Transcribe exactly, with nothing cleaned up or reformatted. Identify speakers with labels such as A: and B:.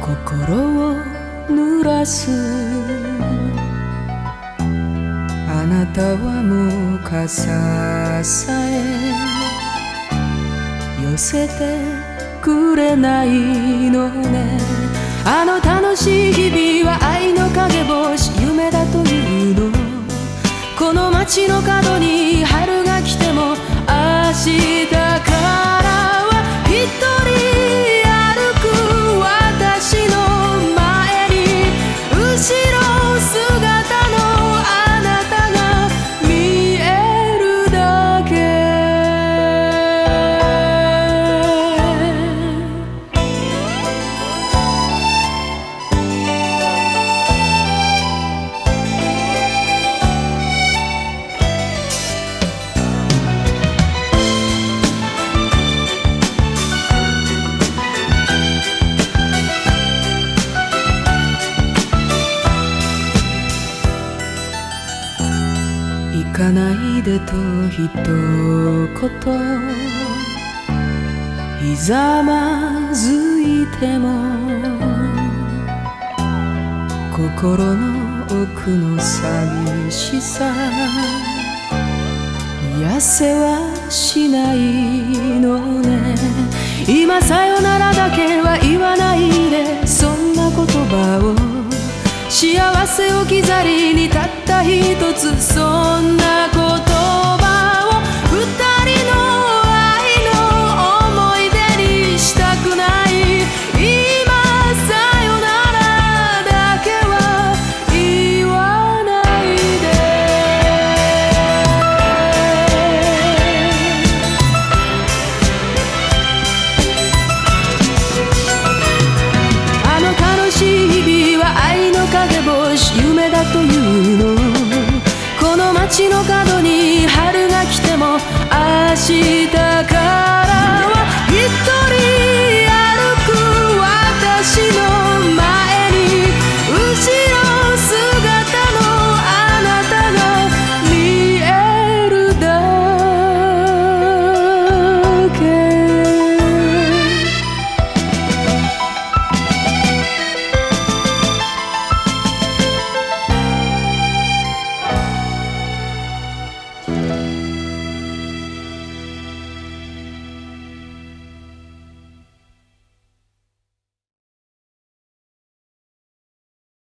A: 心を濡らす。あなたはもう傘さえ寄せてくれないのね。あの楽しい日々は愛の影星、夢だというの。この街の角に春が来ても明日からは一人歩く私の前に、後ろ姿のあなたが見えるだけ。行かないでと一言ひざまずいても、心の奥の寂しさ癒せはしないのね。今さよならだけは言わないで、